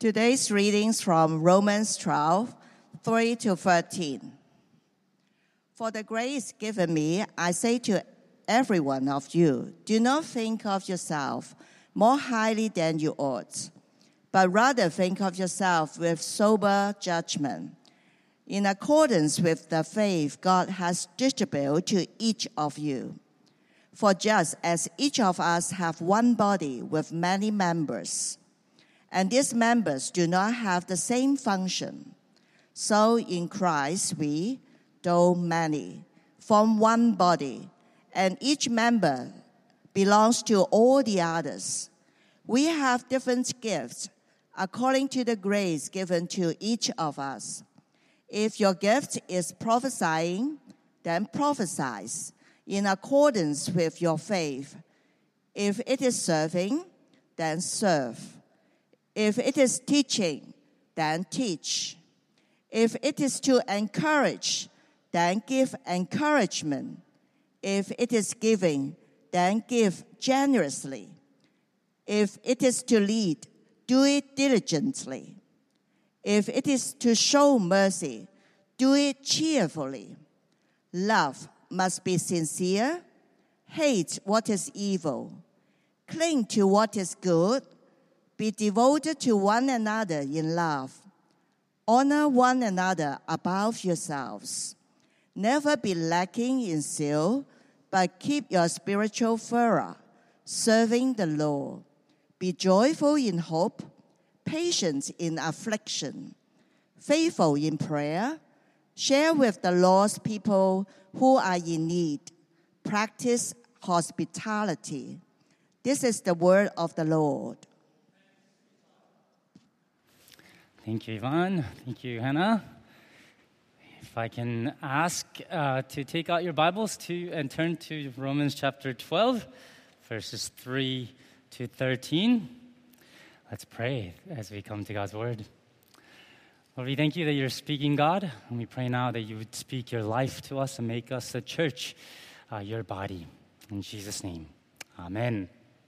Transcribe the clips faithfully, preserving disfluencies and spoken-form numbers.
Today's readings from Romans twelve, three to thirteen. For the grace given me, I say to every one of you, do not think of yourself more highly than you ought, but rather think of yourself with sober judgment, in accordance with the faith God has distributed to each of you. For just as each of us have one body with many members, and these members do not have the same function, so in Christ we, though many, form one body, and each member belongs to all the others. We have different gifts according to the grace given to each of us. If your gift is prophesying, then prophesy in accordance with your faith. If it is serving, then serve. If it is teaching, then teach. If it is to encourage, then give encouragement. If it is giving, then give generously. If it is to lead, do it diligently. If it is to show mercy, do it cheerfully. Love must be sincere. Hate what is evil. Cling to what is good. Be devoted to one another in love. Honor one another above yourselves. Never be lacking in zeal, but keep your spiritual fervor, serving the Lord. Be joyful in hope, patient in affliction, faithful in prayer. Share with the lost people who are in need. Practice hospitality. This is the word of the Lord. Thank you, Yvonne. Thank you, Hannah. If I can ask uh, to take out your Bibles to and turn to Romans chapter twelve, verses three to thirteen. Let's pray as we come to God's word. Lord, we thank you that you're speaking, God, and we pray now that you would speak your life to us and make us a church, uh, your body. In Jesus' name, amen.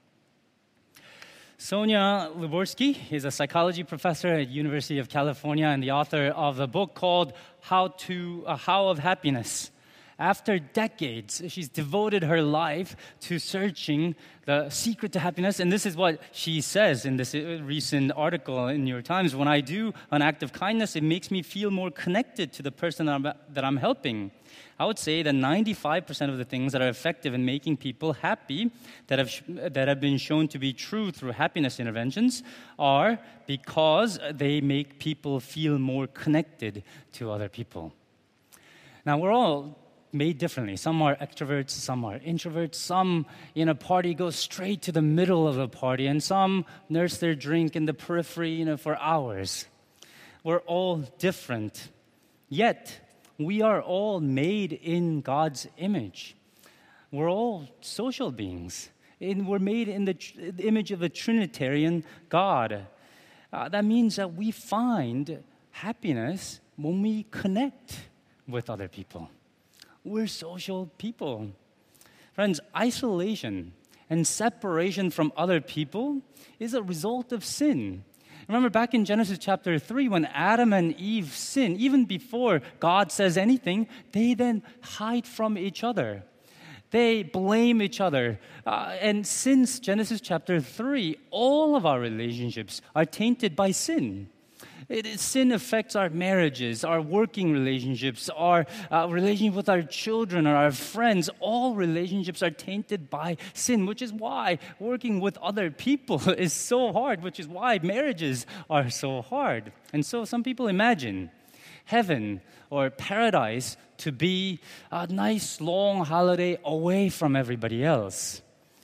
Sonia Lyuborsky is a psychology professor at University of California and the author of a book called How to uh, How of Happiness. After decades, she's devoted her life to searching the secret to happiness. And this is what she says in this recent article in New York Times. When I do an act of kindness, it makes me feel more connected to the person that I'm, that I'm helping. I would say that ninety-five percent of the things that are effective in making people happy, that have, that have been shown to be true through happiness interventions, are because they make people feel more connected to other people. Now, we're all made differently. Some are extroverts, some are introverts, some in a party go straight to the middle of a party, and some nurse their drink in the periphery, you know, for hours. We're all different. Yet, we are all made in God's image. We're all social beings. And we're made in the, tr- the image of a Trinitarian God. Uh, that means that we find happiness when we connect with other people. We're social people. Friends, isolation and separation from other people is a result of sin. Remember back in Genesis chapter three, when Adam and Eve sin, even before God says anything, they then hide from each other. They blame each other. Uh, and since Genesis chapter three, all of our relationships are tainted by sin. It, sin affects our marriages, our working relationships, our uh, relationship with our children or our friends. All relationships are tainted by sin, which is why working with other people is so hard, which is why marriages are so hard. And so some people imagine heaven or paradise to be a nice long holiday away from everybody else.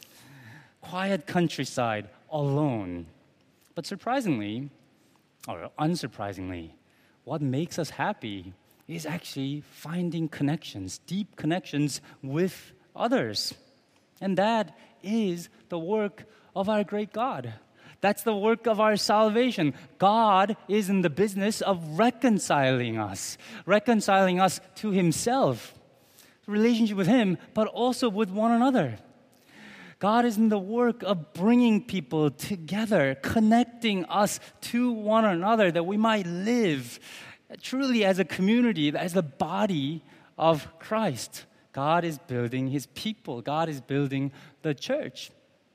Quiet countryside, alone. But surprisingly, or unsurprisingly, what makes us happy is actually finding connections, deep connections with others. And that is the work of our great God. That's the work of our salvation. God is in the business of reconciling us, reconciling us to himself, relationship with him, but also with one another. God is in the work of bringing people together, connecting us to one another, that we might live truly as a community, as the body of Christ. God is building His people. God is building the church.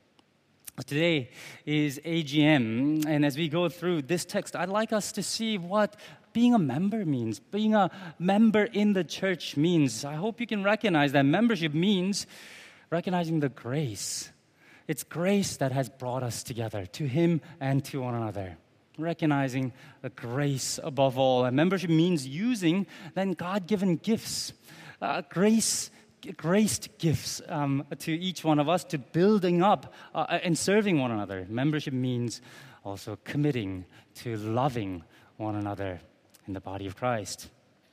Today is A G M, and as we go through this text, I'd like us to see what being a member means, being a member in the church means. I hope you can recognize that membership means recognizing the grace. It's grace that has brought us together, to Him and to one another. Recognizing the grace above all. And membership means using then God-given gifts, uh, grace graced gifts um, to each one of us, to building up uh, and serving one another. Membership means also committing to loving one another in the body of Christ.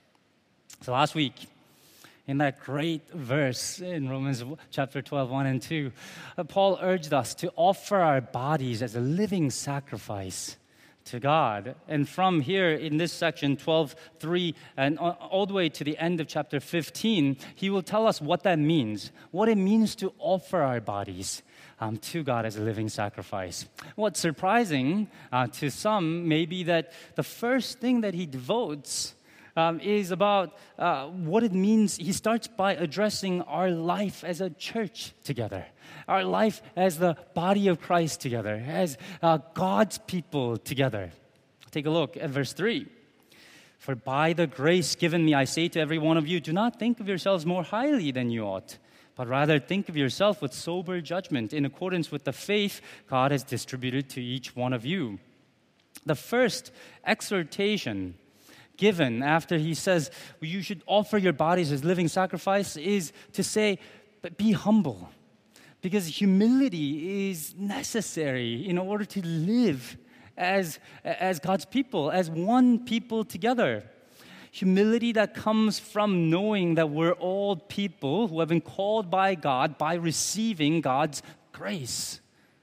So last week, in that great verse in Romans chapter twelve, one and two, uh, Paul urged us to offer our bodies as a living sacrifice to God. And from here in this section, twelve three, and all the way to the end of chapter fifteen, he will tell us what that means, what it means to offer our bodies um, to God as a living sacrifice. What's surprising uh, to some may be that the first thing that he devotes Um, is about uh, what it means. He starts by addressing our life as a church together, our life as the body of Christ together, as uh, God's people together. Take a look at verse three. For by the grace given me, I say to every one of you, do not think of yourselves more highly than you ought, but rather think of yourself with sober judgment in accordance with the faith God has distributed to each one of you. The first exhortation given after he says you should offer your bodies as living sacrifice is to say, but be humble. Because humility is necessary in order to live as, as God's people, as one people together. Humility that comes from knowing that we're all people who have been called by God by receiving God's grace.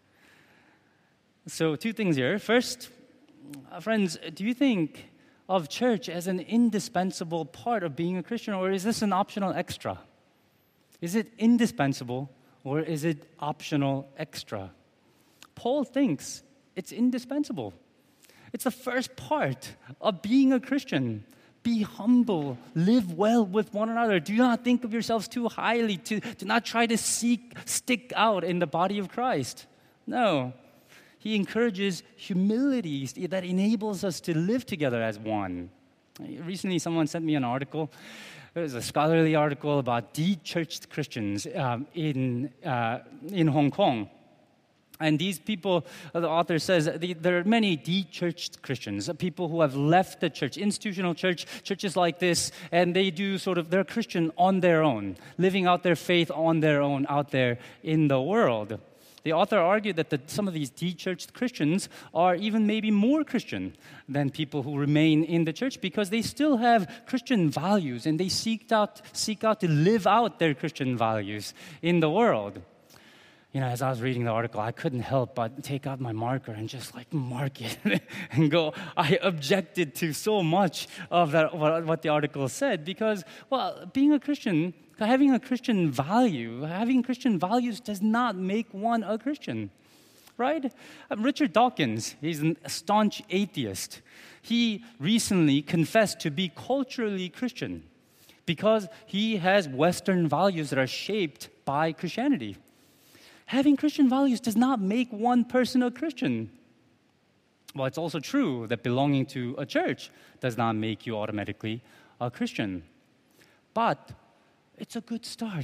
So two things here. First, friends, do you think of church as an indispensable part of being a Christian, or is this an optional extra? Is it indispensable, or is it optional extra? Paul thinks it's indispensable. It's the first part of being a Christian. Be humble, live well with one another. Do not think of yourselves too highly, to, do not try to seek, stick out in the body of Christ. No. He encourages humility that enables us to live together as one. Recently, someone sent me an article. It was a scholarly article about de-churched Christians um, in, uh, in Hong Kong. And these people, uh, the author says, the, there are many de-churched Christians, uh, people who have left the church, institutional church, churches like this, and they do sort of, they're Christian on their own, living out their faith on their own out there in the world. The author argued that the, some of these de-churched Christians are even maybe more Christian than people who remain in the church because they still have Christian values and they seek out, seek out to live out their Christian values in the world. You know, as I was reading the article, I couldn't help but take out my marker and just like mark it and go, I objected to so much of that, what, what the article said because, well, being a Christian, having a Christian value, having Christian values does not make one a Christian, right? Richard Dawkins, he's a staunch atheist. He recently confessed to be culturally Christian because he has Western values that are shaped by Christianity. Having Christian values does not make one person a Christian. Well, it's also true that belonging to a church does not make you automatically a Christian. But it's a good start.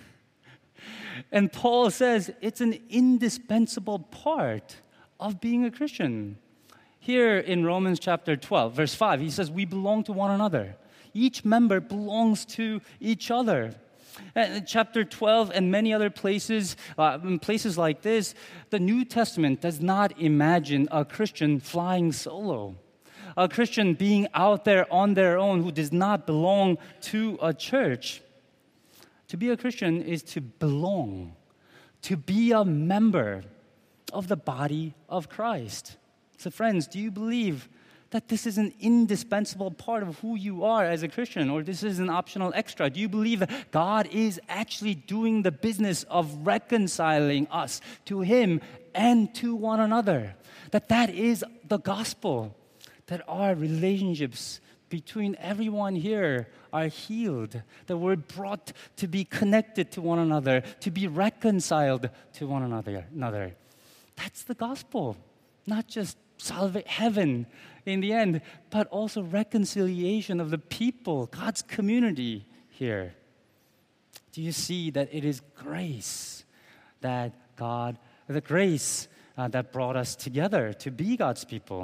And Paul says it's an indispensable part of being a Christian. Here in Romans chapter twelve, verse five, he says we belong to one another. Each member belongs to each other. And in chapter twelve and many other places, uh, in places like this, the New Testament does not imagine a Christian flying solo. A Christian being out there on their own who does not belong to a church. To be a Christian is to belong, to be a member of the body of Christ. So friends, do you believe that this is an indispensable part of who you are as a Christian, or this is an optional extra? Do you believe that God is actually doing the business of reconciling us to Him and to one another? That that is the gospel, that our relationships between everyone here are healed, that we're brought to be connected to one another, to be reconciled to one another. another. That's the gospel, not just salvation, heaven in the end, but also reconciliation of the people, God's community here. Do you see that it is grace that God, the grace uh, that brought us together to be God's people?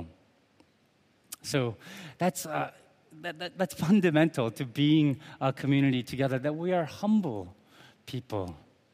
So that's uh, that, that, that's fundamental to being a community together, that we are humble people.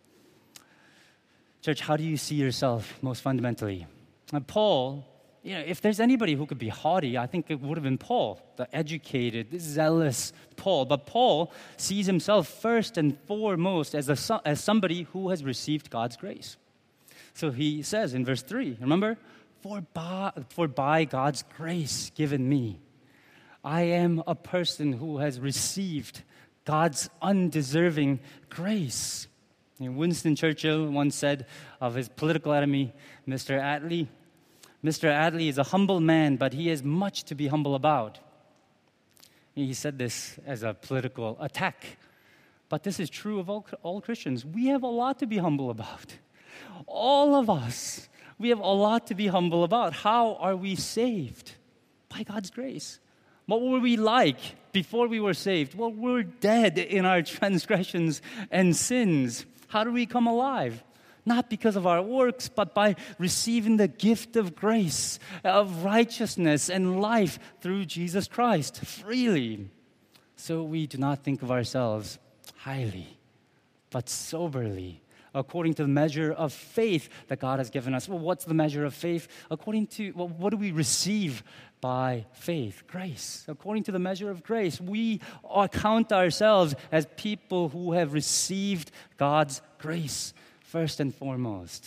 Church, how do you see yourself most fundamentally? Uh, Paul, you know, if there's anybody who could be haughty, I think it would have been Paul, the educated, zealous Paul. But Paul sees himself first and foremost as, a, as somebody who has received God's grace. So he says in verse three, remember? For by, for by God's grace given me, I am a person who has received God's undeserving grace. And Winston Churchill once said of his political enemy, Mister Attlee, Mister Attlee is a humble man, but he has much to be humble about. He said this as a political attack. But this is true of all, all Christians. We have a lot to be humble about. All of us, we have a lot to be humble about. How are we saved? By God's grace. What were we like before we were saved? Well, we're dead in our transgressions and sins. How do we come alive? Not because of our works, but by receiving the gift of grace, of righteousness and life through Jesus Christ, freely. So we do not think of ourselves highly, but soberly, according to the measure of faith that God has given us. Well, what's the measure of faith? According to, well, what do we receive by faith? Grace. According to the measure of grace, we count ourselves as people who have received God's grace first and foremost.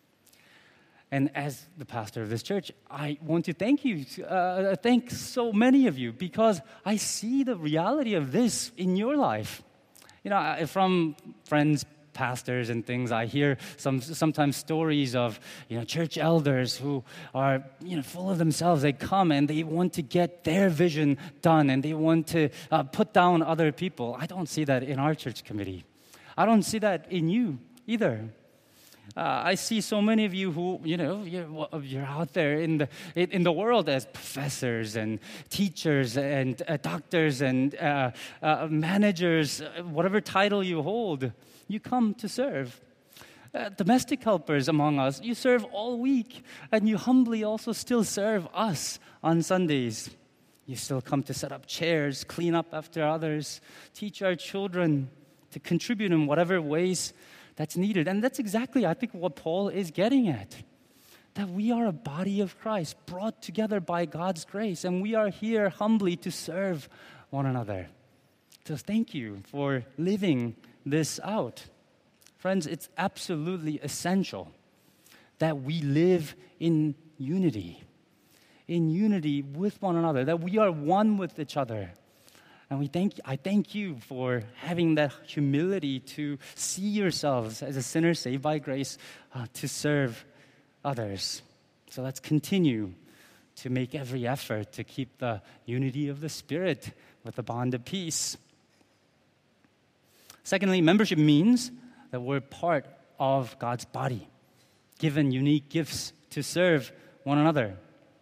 And as the pastor of this church, I want to thank you, uh, thank so many of you, because I see the reality of this in your life. You know, from friends, pastors and things, I hear some sometimes stories of, you know, church elders who are, you know, full of themselves. They come and they want to get their vision done, and they want to uh, put down other people. I don't see that in our church committee. I don't see that in you either. Uh, I see so many of you who, you know, you're, you're out there in the in the world as professors and teachers and uh, doctors and uh, uh, managers, whatever title you hold. You come to serve. Uh, domestic helpers among us, you serve all week, and you humbly also still serve us on Sundays. You still come to set up chairs, clean up after others, teach our children, to contribute in whatever ways that's needed. And that's exactly, I think, what Paul is getting at. That we are a body of Christ, brought together by God's grace, and we are here humbly to serve one another. So thank you for living this out. Friends, it's absolutely essential that we live in unity, in unity with one another, that we are one with each other. And we thank, I thank you for having that humility to see yourselves as a sinner saved by grace uh, to serve others. So let's continue to make every effort to keep the unity of the Spirit with the bond of peace. Secondly, membership means that we're part of God's body, given unique gifts to serve one another.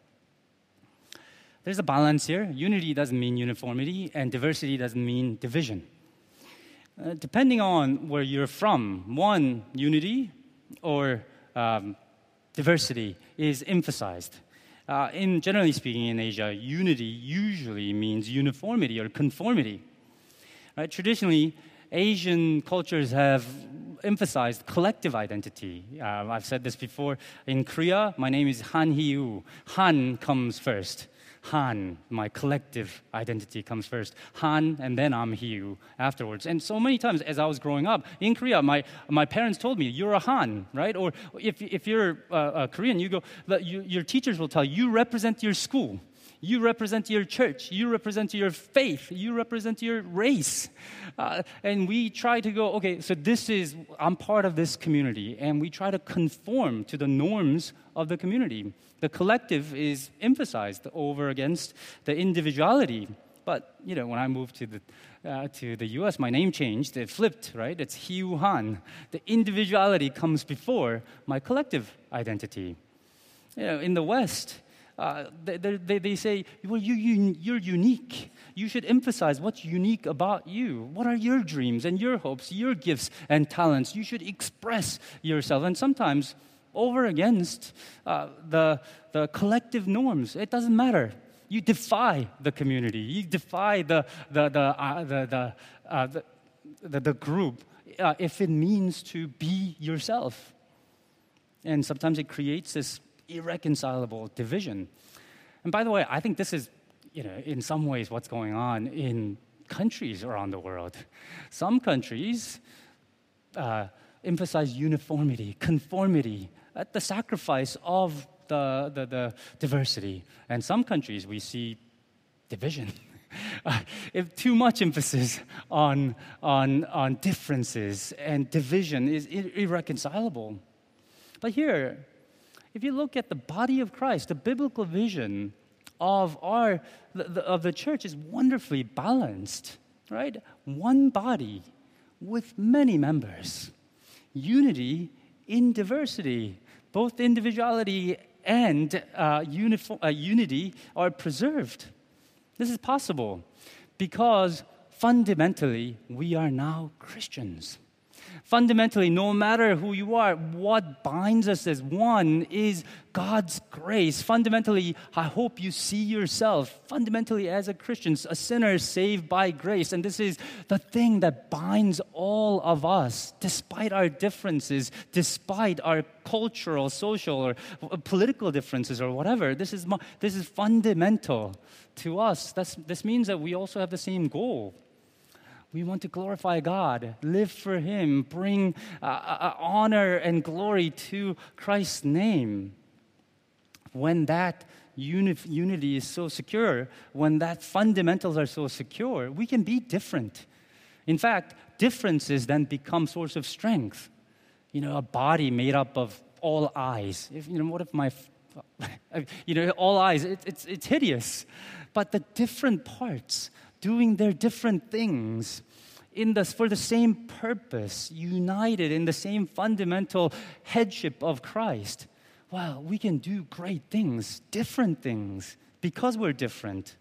There's a balance here. Unity doesn't mean uniformity, and diversity doesn't mean division. Uh, depending on where you're from, one, unity or um, diversity is emphasized. Uh, in generally speaking, in Asia, unity usually means uniformity or conformity. Right? Traditionally, Asian cultures have emphasized collective identity. Uh, I've said this before. In Korea, my name is Han Hee-woo. Han comes first. Han, my collective identity comes first. Han, and then I'm Hee-woo afterwards. And so many times as I was growing up in Korea, my, my parents told me, you're a Han, right? Or if, if you're uh, a Korean, you go, you, your teachers will tell you, you represent your school. You represent your church. You represent your faith. You represent your race. Uh, and we try to go, okay, so this is, I'm part of this community. And we try to conform to the norms of the community. The collective is emphasized over against the individuality. But, you know, when I moved to the uh, to the U S, my name changed. It flipped, right? It's Hugh Han. The individuality comes before my collective identity. You know, in the West, uh, they, they, they say, well, you, you, you're unique. You should emphasize what's unique about you. What are your dreams and your hopes, your gifts and talents? You should express yourself. And sometimes over against uh, the, the collective norms. It doesn't matter. You defy the community. You defy the the the uh, the the, uh, the, the, the group uh, if it means to be yourself. And sometimes it creates this irreconcilable division. And by the way, I think this is, you know, in some ways what's going on in countries around the world. Some countries uh, emphasize uniformity, conformity, at the sacrifice of The, the, the diversity. And some countries we see division. uh, if too much emphasis on, on, on differences and division is ir- irreconcilable. But here, if you look at the body of Christ, the biblical vision of our the, the, of the church is wonderfully balanced, right? One body with many members. Unity in diversity. Both individuality and uh, uniform, uh, unity are preserved. This is possible because fundamentally we are now Christians. Fundamentally, no matter who you are, what binds us as one is God's grace. Fundamentally, I hope you see yourself fundamentally as a Christian, a sinner saved by grace. And this is the thing that binds all of us, despite our differences, despite our cultural, social, or political differences or whatever. This is, this is fundamental to us. That's, this means that we also have the same goal. We want to glorify God, live for Him, bring uh, uh, honor and glory to Christ's name. When that uni- unity is so secure, when that fundamentals are so secure, we can be different. In fact, differences then become source of strength. You know, a body made up of all eyes. If, you know, what if my, you know, all eyes? It, it's it's hideous, but the different parts doing their different things in the, for the same purpose, united in the same fundamental headship of Christ. Wow, we can do great things, different things, because we're different.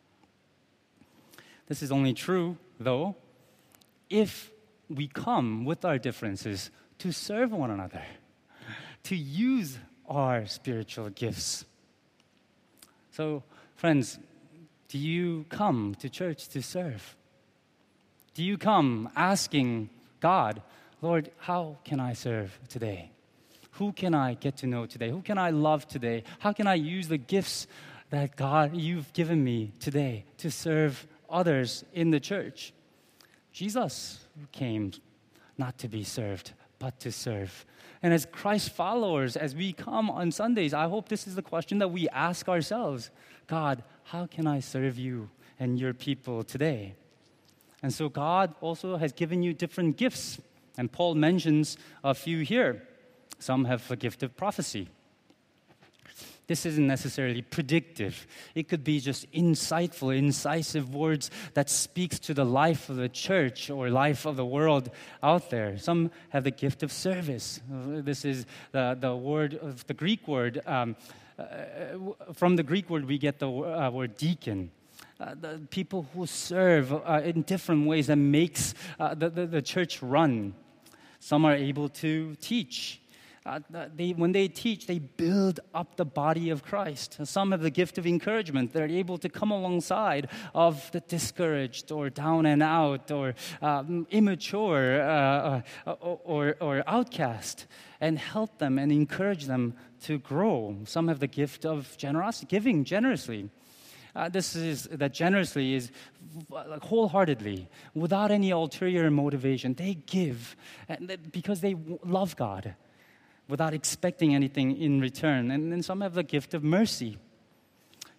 This is only true, though, if we come with our differences to serve one another, to use our spiritual gifts. So, friends, do you come to church to serve? Do you come asking God, Lord, how can I serve today? Who can I get to know today? Who can I love today? How can I use the gifts that God, you've given me today to serve others in the church? Jesus came not to be served, but to serve. And as Christ followers, as we come on Sundays, I hope this is the question that we ask ourselves. God, how can I serve you and your people today? And so God also has given you different gifts. And Paul mentions a few here. Some have a gift of prophecy. This isn't necessarily predictive. It could be just insightful, incisive words that speaks to the life of the church or life of the world out there. Some have the gift of service. This is the, the word of the Greek word. Um, uh, from the Greek word, we get the uh, word deacon. Uh, the people who serve uh, in different ways that makes uh, the, the, the church run. Some are able to teach. Uh, they, when they teach, they build up the body of Christ. Some have the gift of encouragement. They're able to come alongside of the discouraged or down and out or um, immature uh, or, or, or outcast and help them and encourage them to grow. Some have the gift of generosity, giving generously. Uh, this is that generously is like wholeheartedly, without any ulterior motivation. They give and they, because they w- love God, without expecting anything in return. And then some have the gift of mercy,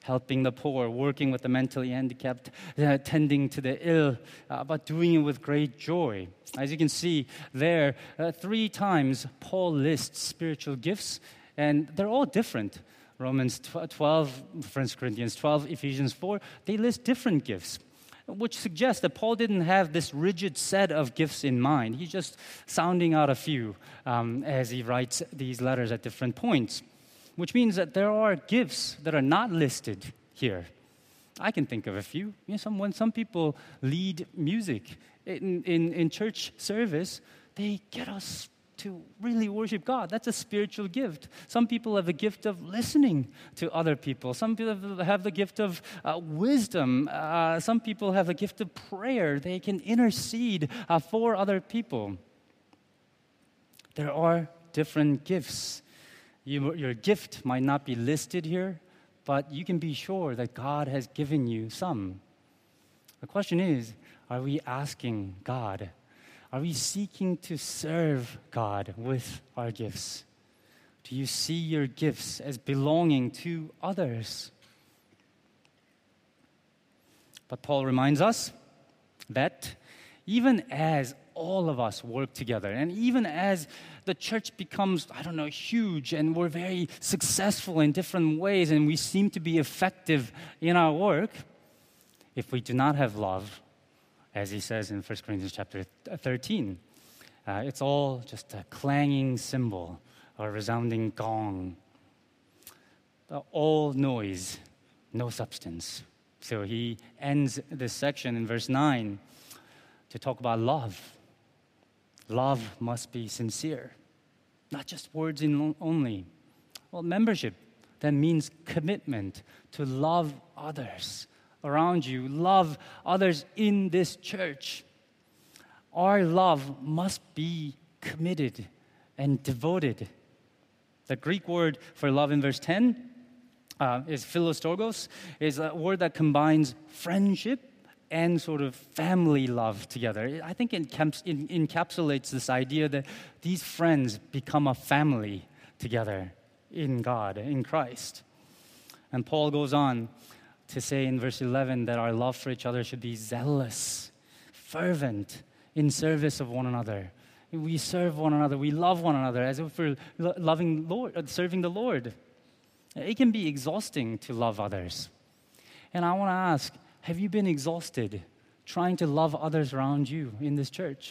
helping the poor, working with the mentally handicapped, uh, tending to the ill, uh, but doing it with great joy. As you can see there, uh, three times Paul lists spiritual gifts, and they're all different. Romans twelve, First Corinthians twelve, Ephesians four, they list different gifts, which suggests that Paul didn't have this rigid set of gifts in mind. He's just sounding out a few um, as he writes these letters at different points, which means that there are gifts that are not listed here. I can think of a few. You know, some, when some people lead music in, in, in church service, they get us to really worship God. That's a spiritual gift. Some people have the gift of listening to other people. Some people have the gift of uh, wisdom. Uh, some people have the gift of prayer. They can intercede uh, for other people. There are different gifts. You, your gift might not be listed here, but you can be sure that God has given you some. The question is, are we asking God? Are we seeking to serve God with our gifts? Do you see your gifts as belonging to others? But Paul reminds us that even as all of us work together, and even as the church becomes, I don't know, huge, and we're very successful in different ways, and we seem to be effective in our work, if we do not have love, as he says in First Corinthians chapter thirteen, uh, it's all just a clanging cymbal or a resounding gong. Uh, all noise, no substance. So he ends this section in verse nine to talk about love. Love must be sincere, not just words in only. Well, membership, that means commitment to love others around you, love others in this church. Our love must be committed and devoted. The Greek word for love in verse ten uh, is philostorgos, is a word that combines friendship and sort of family love together. I think it encapsulates this idea that these friends become a family together in God, in Christ. And Paul goes on to say in verse eleven that our love for each other should be zealous, fervent, in service of one another. We serve one another, we love one another as if we're loving Lord, serving the Lord. It can be exhausting to love others. And I want to ask, have you been exhausted trying to love others around you in this church?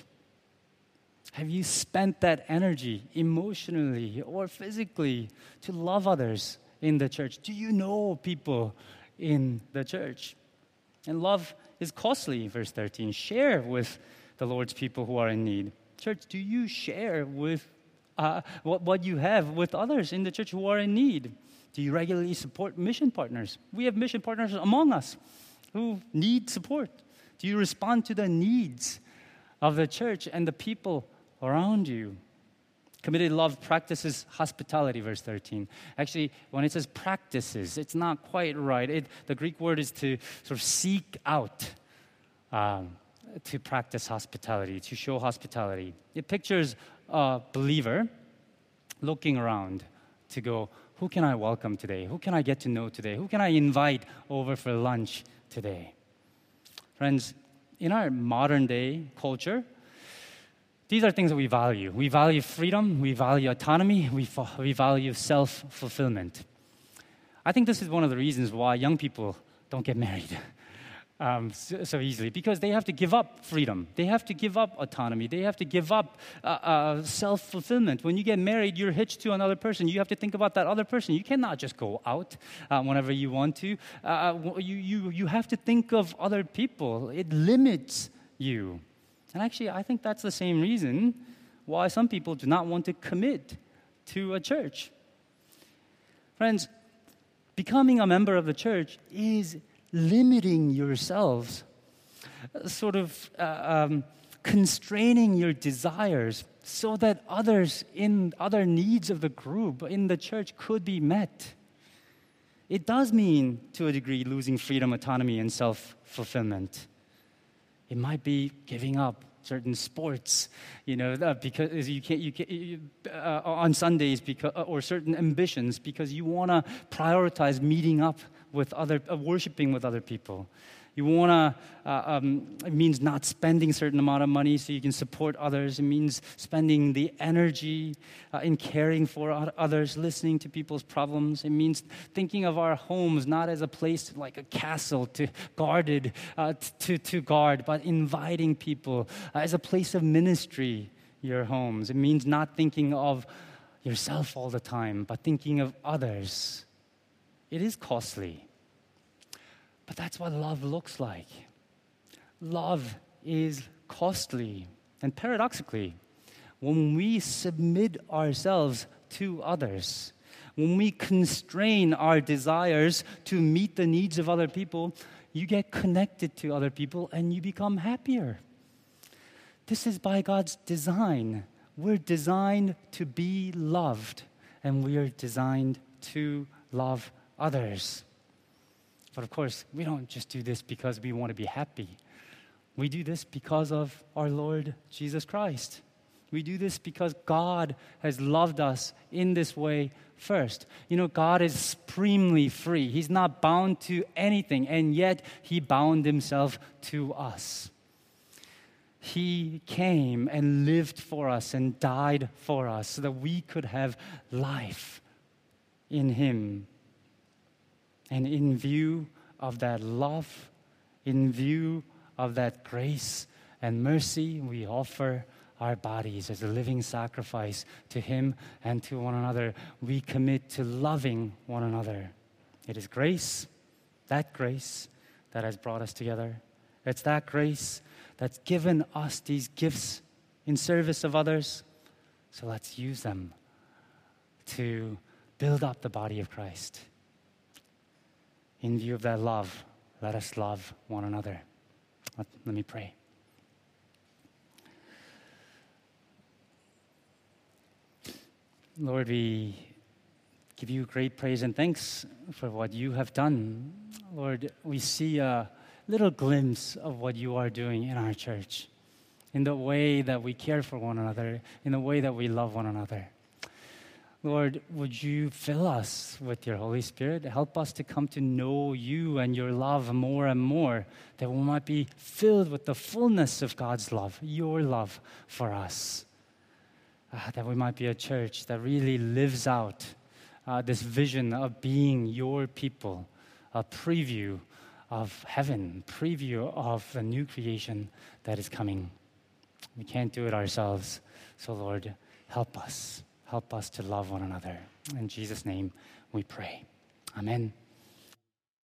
Have you spent that energy emotionally or physically to love others in the church? Do you know people in the church? And love is costly, verse thirteen. Share with the Lord's people who are in need. Church, do you share with uh, what, what you have with others in the church who are in need? Do you regularly support mission partners? We have mission partners among us who need support. Do you respond to the needs of the church and the people around you? Committed love practices hospitality, verse thirteen. Actually, when it says practices, it's not quite right. It, the Greek word is to sort of seek out, um, to practice hospitality, to show hospitality. It pictures a believer looking around to go, who can I welcome today? Who can I get to know today? Who can I invite over for lunch today? Friends, in our modern day culture, these are things that we value. We value freedom, we value autonomy, we, fa- we value self-fulfillment. I think this is one of the reasons why young people don't get married um, so, so easily, because they have to give up freedom. They have to give up autonomy. They have to give up uh, uh, self-fulfillment. When you get married, you're hitched to another person. You have to think about that other person. You cannot just go out uh, whenever you want to. Uh, you, you, you have to think of other people. It limits you. And actually, I think that's the same reason why some people do not want to commit to a church. Friends, becoming a member of the church is limiting yourselves, sort of uh, um, constraining your desires so that others in other needs of the group in the church could be met. It does mean, to a degree, losing freedom, autonomy, and self-fulfillment. It might be giving up certain sports, you know, uh, because you can't, you can't you, uh, on Sundays, because, or certain ambitions, because you want to prioritize meeting up with other, uh, worshiping with other people. You want to, uh, um, it means not spending a certain amount of money so you can support others. It means spending the energy uh, in caring for others, listening to people's problems. It means thinking of our homes not as a place like a castle to guarded, uh, to, to guard, but inviting people uh, as a place of ministry, your homes. It means not thinking of yourself all the time, but thinking of others. It is costly. But that's what love looks like. Love is costly. And paradoxically, when we submit ourselves to others, when we constrain our desires to meet the needs of other people, you get connected to other people and you become happier. This is by God's design. We're designed to be loved, and we are designed to love others. But of course, we don't just do this because we want to be happy. We do this because of our Lord Jesus Christ. We do this because God has loved us in this way first. You know, God is supremely free. He's not bound to anything, and yet He bound Himself to us. He came and lived for us and died for us so that we could have life in Him. And in view of that love, in view of that grace and mercy, we offer our bodies as a living sacrifice to Him and to one another. We commit to loving one another. It is grace, that grace, that has brought us together. It's that grace that's given us these gifts in service of others. So let's use them to build up the body of Christ. In view of that love, let us love one another. Let, let me pray. Lord, we give you great praise and thanks for what you have done. Lord, we see a little glimpse of what you are doing in our church, in the way that we care for one another, in the way that we love one another. Lord, would you fill us with your Holy Spirit? Help us to come to know you and your love more and more, that we might be filled with the fullness of God's love, your love for us. Uh, that we might be a church that really lives out uh, this vision of being your people, a preview of heaven, preview of the new creation that is coming. We can't do it ourselves, so Lord, help us. Help us to love one another. In Jesus' name we pray. Amen.